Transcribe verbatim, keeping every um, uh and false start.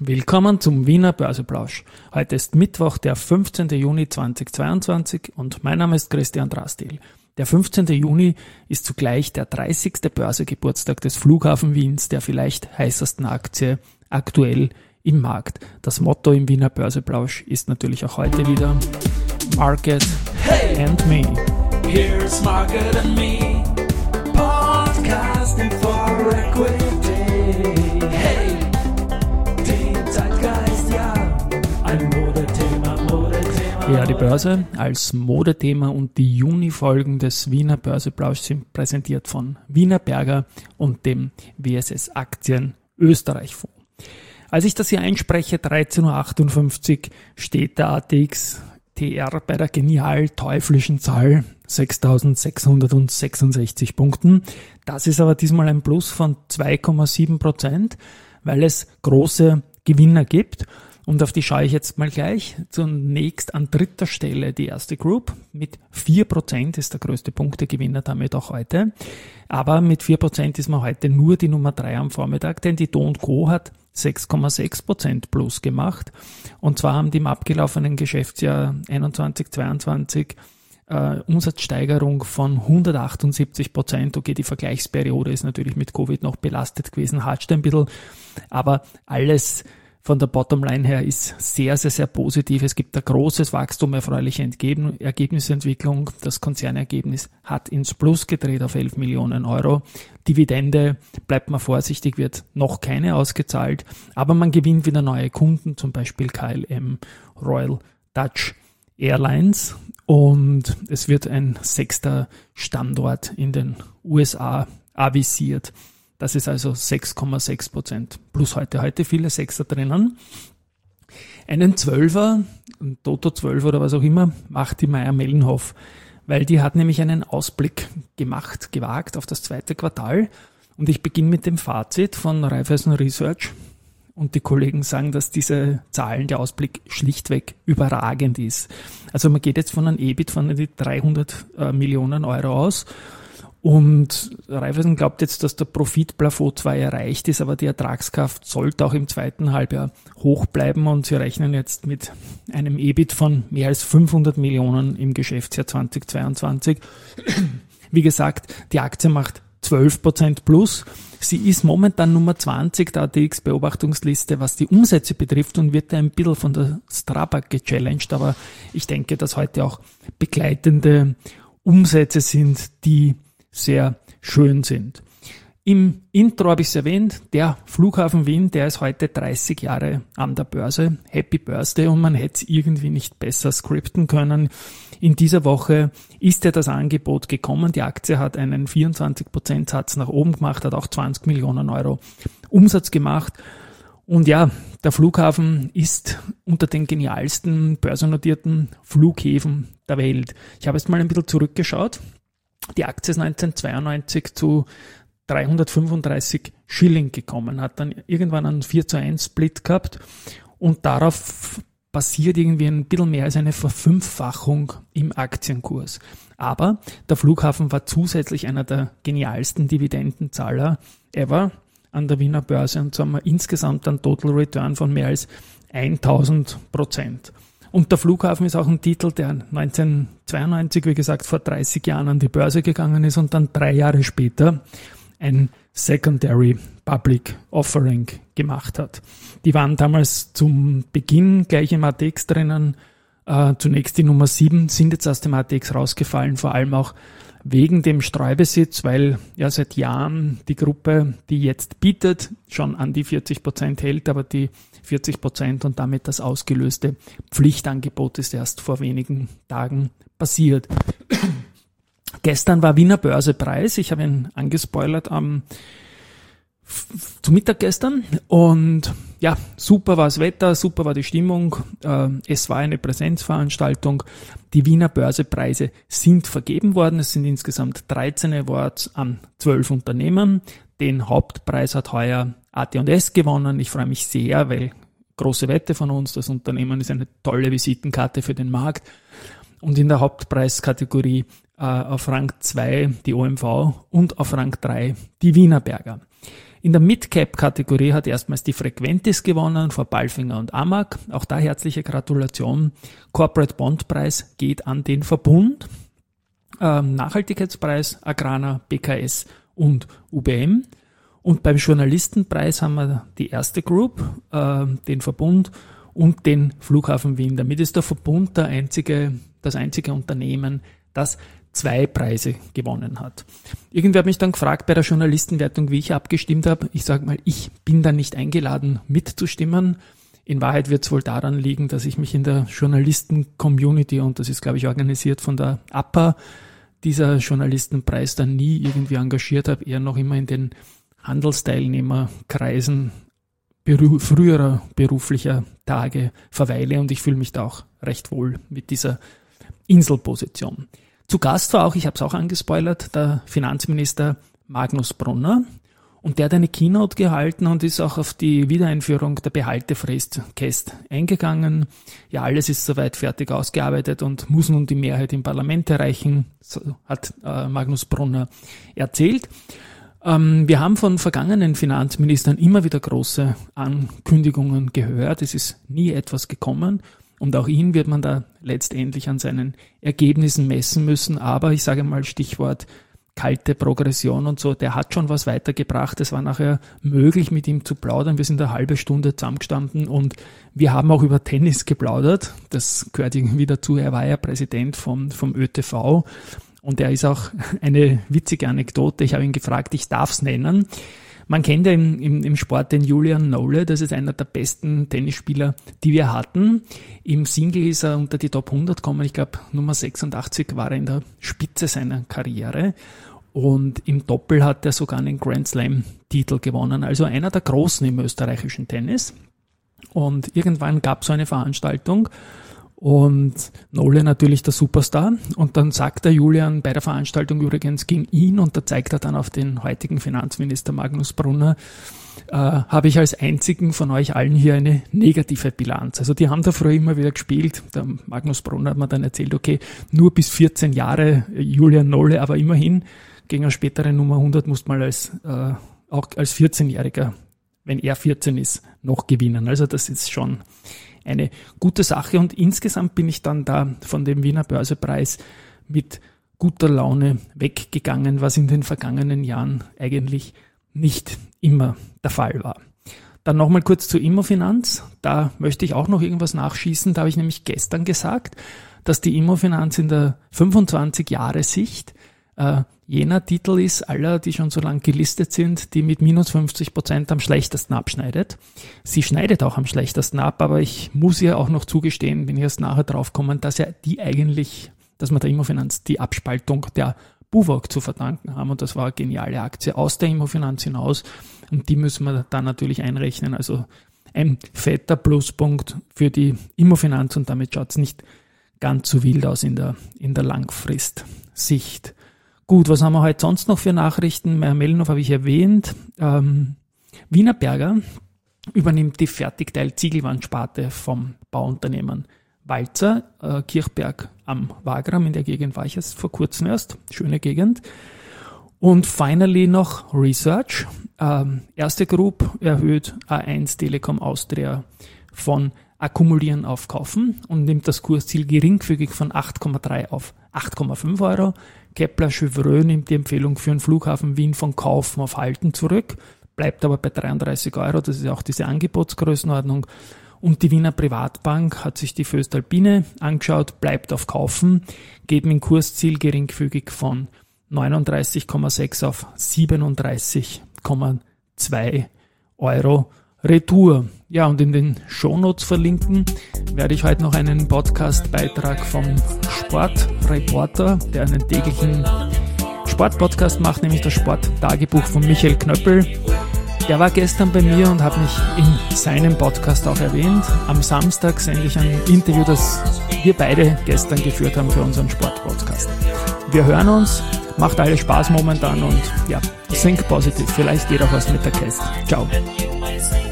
Willkommen zum Wiener Börseplausch. Heute ist Mittwoch, der fünfzehnten Juni zweitausendzweiundzwanzig und mein Name ist Christian Drastil. Der fünfzehnten Juni ist zugleich der dreißigste Börsegeburtstag des Flughafen Wiens, der vielleicht heißesten Aktie aktuell im Markt. Das Motto im Wiener Börseplausch ist natürlich auch heute wieder Market hey, and Me. Here's Market and Me, podcasting for equity. Hey, den Zeitgeist, ja, ein Modethema, Modethema. Ja, die Börse als Modethema und die Juni-Folgen des Wiener Börseplausch sind präsentiert von Wiener Berger und dem W S S Aktien Österreich Fonds. Als ich das hier einspreche, dreizehn Uhr achtundfünfzig, steht der A T X T R bei der genial teuflischen Zahl sechstausendsechshundertsechsundsechzig Punkten. Das ist aber diesmal ein Plus von zwei Komma sieben Prozent, weil es große Gewinner gibt. Und auf die schaue ich jetzt mal gleich. Zunächst an dritter Stelle die erste Group. Mit vier Prozent ist der größte Punktegewinner damit auch heute. Aber mit vier Prozent ist man heute nur die Nummer drei am Vormittag, denn die Do und Co hat sechs Komma sechs Prozent plus gemacht. Und zwar haben die im abgelaufenen Geschäftsjahr einundzwanzig zweiundzwanzig äh, Umsatzsteigerung von hundertachtundsiebzig Prozent. Okay, die Vergleichsperiode ist natürlich mit Covid noch belastet gewesen, hatscht ein bisschen, aber alles von der Bottomline her ist sehr, sehr, sehr positiv. Es gibt ein großes Wachstum, erfreuliche Entgegen- Ergebnisentwicklung. Das Konzernergebnis hat ins Plus gedreht auf elf Millionen Euro. Dividende, bleibt man vorsichtig, wird noch keine ausgezahlt. Aber man gewinnt wieder neue Kunden, zum Beispiel K L M, Royal Dutch Airlines. Und es wird ein sechster Standort in den U S A avisiert. Das ist also sechs Komma sechs Prozent plus heute. Heute viele Sechser drinnen. Einen Zwölfer, ein Toto zwölf oder was auch immer, macht die Mayr-Melnhof, weil die hat nämlich einen Ausblick gemacht, gewagt auf das zweite Quartal. Und ich beginne mit dem Fazit von Raiffeisen Research. Und die Kollegen sagen, dass diese Zahlen, der Ausblick schlichtweg überragend ist. Also man geht jetzt von einem E B I T von dreihundert Millionen Euro aus. Und Raiffeisen glaubt jetzt, dass der Profitplafond zwar erreicht ist, aber die Ertragskraft sollte auch im zweiten Halbjahr hoch bleiben und sie rechnen jetzt mit einem E B I T von mehr als fünfhundert Millionen im Geschäftsjahr zweitausendzweiundzwanzig. Wie gesagt, die Aktie macht zwölf Prozent plus. Sie ist momentan Nummer zwanzig der A T X-Beobachtungsliste, was die Umsätze betrifft und wird da ein bisschen von der Strabag gechallenged, aber ich denke, dass heute auch begleitende Umsätze sind, die sehr schön sind. Im Intro habe ich es erwähnt, der Flughafen Wien, der ist heute dreißig Jahre an der Börse. Happy Birthday, und man hätte es irgendwie nicht besser skripten können. In dieser Woche ist ja das Angebot gekommen. Die Aktie hat einen vierundzwanzig Prozent Satz nach oben gemacht, hat auch zwanzig Millionen Euro Umsatz gemacht. Und ja, der Flughafen ist unter den genialsten börsennotierten Flughäfen der Welt. Ich habe jetzt mal ein bisschen zurückgeschaut. Die Aktie ist neunzehnhundertzweiundneunzig zu dreihundertfünfunddreißig Schilling gekommen, hat dann irgendwann einen vier zu eins Split gehabt und darauf basiert irgendwie ein bisschen mehr als eine Verfünffachung im Aktienkurs. Aber der Flughafen war zusätzlich einer der genialsten Dividendenzahler ever an der Wiener Börse, und so haben wir insgesamt einen Total Return von mehr als tausend Prozent. Und der Flughafen ist auch ein Titel, der neunzehnhundertzweiundneunzig, wie gesagt, vor dreißig Jahren an die Börse gegangen ist und dann drei Jahre später ein Secondary Public Offering gemacht hat. Die waren damals zum Beginn gleich im A T X drinnen, äh, zunächst die Nummer sieben, sind jetzt aus dem A T X rausgefallen, vor allem auch wegen dem Streubesitz, weil ja seit Jahren die Gruppe, die jetzt bietet, schon an die vierzig Prozent hält, aber die vierzig Prozent und damit das ausgelöste Pflichtangebot ist erst vor wenigen Tagen passiert. Gestern war Wiener Börsepreis, ich habe ihn angespoilert am zu Mittag gestern, und ja, super war das Wetter, super war die Stimmung, es war eine Präsenzveranstaltung. Die Wiener Börsepreise sind vergeben worden, es sind insgesamt dreizehn Awards an zwölf Unternehmen. Den Hauptpreis hat heuer A T und S gewonnen. Ich freue mich sehr, weil große Wette von uns, das Unternehmen ist eine tolle Visitenkarte für den Markt. Und in der Hauptpreiskategorie äh, auf Rang zwei die O M V und auf Rang drei die Wiener Berger. In der Mid-Cap-Kategorie hat erstmals die Frequentis gewonnen vor Palfinger und Amag. Auch da herzliche Gratulation. Corporate Bond Preis geht an den Verbund. Ähm, Nachhaltigkeitspreis Agrana, B K S und U B M. Und beim Journalistenpreis haben wir die erste Group, äh, den Verbund und den Flughafen Wien. Damit ist der Verbund der einzige, das einzige Unternehmen, das zwei Preise gewonnen hat. Irgendwer hat mich dann gefragt bei der Journalistenwertung, wie ich abgestimmt habe. Ich sage mal, ich bin da nicht eingeladen mitzustimmen. In Wahrheit wird es wohl daran liegen, dass ich mich in der Journalisten-Community, und das ist, glaube ich, organisiert von der A P A, dieser Journalistenpreis dann nie irgendwie engagiert habe, eher noch immer in den Handelsteilnehmerkreisen beru- früherer beruflicher Tage verweile und ich fühle mich da auch recht wohl mit dieser Inselposition. Zu Gast war auch, ich habe es auch angespoilert, der Finanzminister Magnus Brunner und der hat eine Keynote gehalten und ist auch auf die Wiedereinführung der Behaltefrist Käst eingegangen. Ja, alles ist soweit fertig ausgearbeitet und muss nun die Mehrheit im Parlament erreichen, so hat äh, Magnus Brunner erzählt. Ähm, wir haben von vergangenen Finanzministern immer wieder große Ankündigungen gehört. Es ist nie etwas gekommen und auch ihn wird man da letztendlich an seinen Ergebnissen messen müssen. Aber ich sage mal Stichwort kalte Progression und so, der hat schon was weitergebracht. Es war nachher möglich, mit ihm zu plaudern. Wir sind eine halbe Stunde zusammengestanden und wir haben auch über Tennis geplaudert. Das gehört irgendwie dazu. Er war ja Präsident vom, vom Ö T V. Und er ist auch eine witzige Anekdote. Ich habe ihn gefragt, ich darf es nennen. Man kennt ja im, im, im Sport den Julian Nole, das ist einer der besten Tennisspieler, die wir hatten. Im Single ist er unter die Top hundert gekommen. Ich glaube, Nummer sechsundachtzig war er in der Spitze seiner Karriere. Und im Doppel hat er sogar einen Grand Slam-Titel gewonnen. Also einer der Großen im österreichischen Tennis. Und irgendwann gab es so eine Veranstaltung. Und Nole natürlich der Superstar. Und dann sagt der Julian bei der Veranstaltung übrigens gegen ihn, und da zeigt er dann auf den heutigen Finanzminister Magnus Brunner, äh, habe ich als einzigen von euch allen hier eine negative Bilanz. Also die haben da früher immer wieder gespielt. Der Magnus Brunner hat mir dann erzählt, okay, nur bis vierzehn Jahre Julian Nole, aber immerhin gegen eine spätere Nummer hundert muss man als, äh, auch als vierzehnjähriger, wenn er vierzehn ist, noch gewinnen. Also das ist schon eine gute Sache und insgesamt bin ich dann da von dem Wiener Börsepreis mit guter Laune weggegangen, was in den vergangenen Jahren eigentlich nicht immer der Fall war. Dann nochmal kurz zur Immofinanz. Da möchte ich auch noch irgendwas nachschießen. Da habe ich nämlich gestern gesagt, dass die Immofinanz in der fünfundzwanzig-Jahre-Sicht äh, jener Titel ist, aller, die schon so lange gelistet sind, die mit minus fünfzig Prozent am schlechtesten abschneidet. Sie schneidet auch am schlechtesten ab, aber ich muss ihr auch noch zugestehen, wenn ich erst nachher drauf komme, dass ja die eigentlich, dass wir der Immofinanz die Abspaltung der BUWOG zu verdanken haben und das war eine geniale Aktie aus der Immofinanz hinaus und die müssen wir dann natürlich einrechnen. Also ein fetter Pluspunkt für die Immofinanz und damit schaut es nicht ganz so wild aus in der, in der Langfristsicht. Gut, was haben wir heute sonst noch für Nachrichten? Meier Mellenhof habe ich erwähnt. Ähm, Wienerberger übernimmt die Fertigteil-Ziegelwandsparte vom Bauunternehmen Walzer, äh, Kirchberg am Wagram, in der Gegend war ich jetzt vor kurzem erst. Schöne Gegend. Und finally noch Research. Ähm, erste Group erhöht A eins Telekom Austria von Akkumulieren auf Kaufen und nimmt das Kursziel geringfügig von acht Komma drei auf acht Komma fünf Euro. Kepler-Chevreux nimmt die Empfehlung für den Flughafen Wien von Kaufen auf Halten zurück, bleibt aber bei dreiunddreißig Euro, das ist ja auch diese Angebotsgrößenordnung. Und die Wiener Privatbank hat sich die Voestalpine angeschaut, bleibt auf Kaufen, geht mit dem Kursziel geringfügig von neununddreißig Komma sechs auf siebenunddreißig Komma zwei Euro Retour. Ja, und in den Shownotes verlinken werde ich heute noch einen Podcast-Beitrag vom Sportreporter, der einen täglichen Sportpodcast macht, nämlich das Sporttagebuch von Michael Knöppel. Der war gestern bei mir und hat mich in seinem Podcast auch erwähnt. Am Samstag sende ich ein Interview, das wir beide gestern geführt haben für unseren Sportpodcast. Wir hören uns, macht alles Spaß momentan und ja, think positive. Vielleicht geht auch was mit der Käst. Ciao.